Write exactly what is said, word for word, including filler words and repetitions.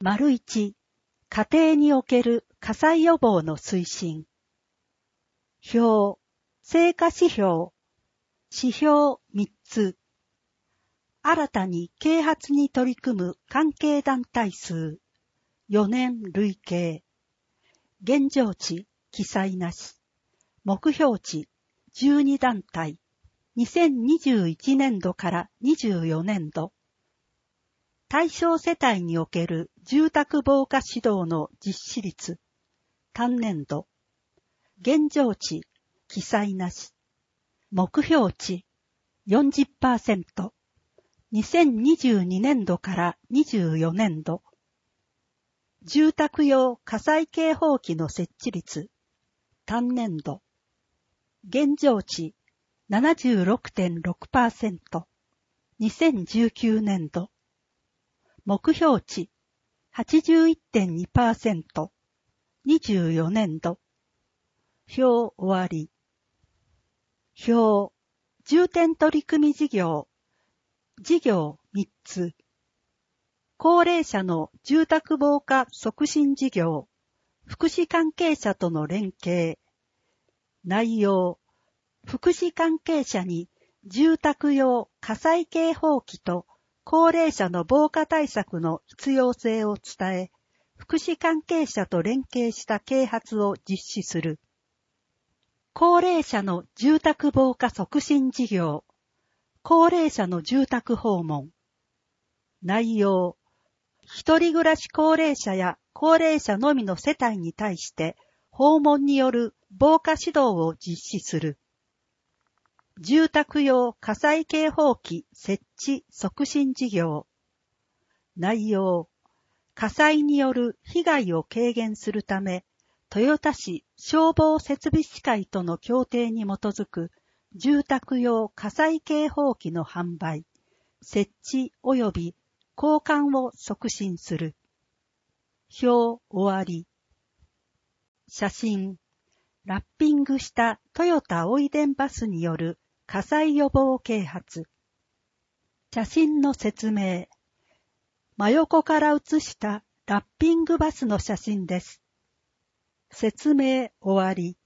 丸一、家庭における火災予防の推進。表、成果指標。指標みっつ。新たに啓発に取り組む関係団体数。よねん累計。現状値、記載なし。目標値、じゅうに団体。にせんにじゅういちねんどからにじゅうよねんど。対象世帯における住宅防火指導の実施率。単年度。現状値、記載なし。目標値、よんじゅっパーセント。にせんにじゅうにねんどからにじゅうよねんど。住宅用火災警報器の設置率。単年度。現状値、ななじゅうろくてんろくパーセント。にせんじゅうきゅうねんど。目標値、はちじゅういってんにパーセント。にじゅうよねんど。表終わり。表、重点取り組み事業。事業みっつ。高齢者の住宅防火促進事業。福祉関係者との連携。内容。福祉関係者に住宅用火災警報器と高齢者の防火対策の必要性を伝え、福祉関係者と連携した啓発を実施する。高齢者の住宅防火促進事業。高齢者の住宅訪問。内容。一人暮らし高齢者や高齢者のみの世帯に対して訪問による防火指導を実施する。住宅用火災警報器設置促進事業。内容。火災による被害を軽減するため、豊田市消防設備士会との協定に基づく住宅用火災警報器の販売、設置及び交換を促進する。表終わり。写真。ラッピングしたトヨタおいでんバスによる火災予防啓発。写真の説明。真横から写したラッピングバスの写真です。説明終わり。